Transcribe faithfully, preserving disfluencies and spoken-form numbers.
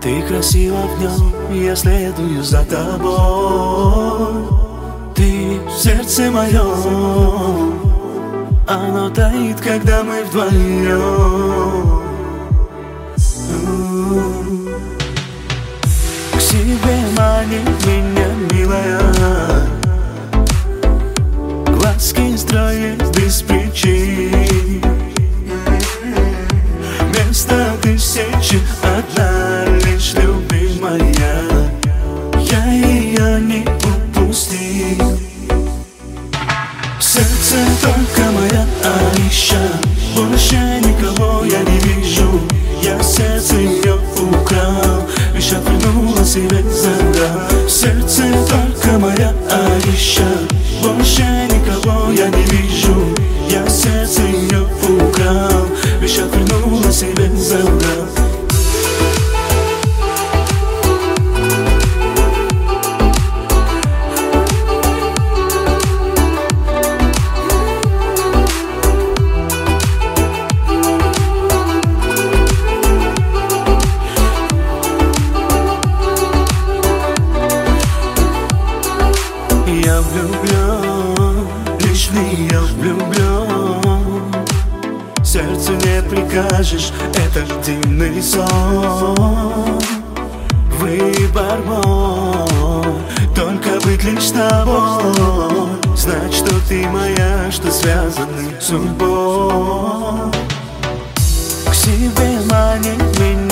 Ты красива в нем, я следую за тобой. Ты в сердце моем, оно таит, когда мы вдвоем. К себе манит меня, милая, глазки строит без причин. Вместо тысячи одна лишь любимая, я ее не упустил. В сердце только моя Аиша, больше никого я не вижу. Я сердце ее украл, лишь отвернула себе задал. В сердце только моя Аиша, больше никого я не вижу. Я сердце ее украл, лишь отвернула себе задал. Я влюблен, лишь в нее влюблен. Сердцу не прикажешь, это дивный сон. Выбор мой, только быть лишь тобой. Знать, что ты моя, что связаны судьбой. К себе манит меня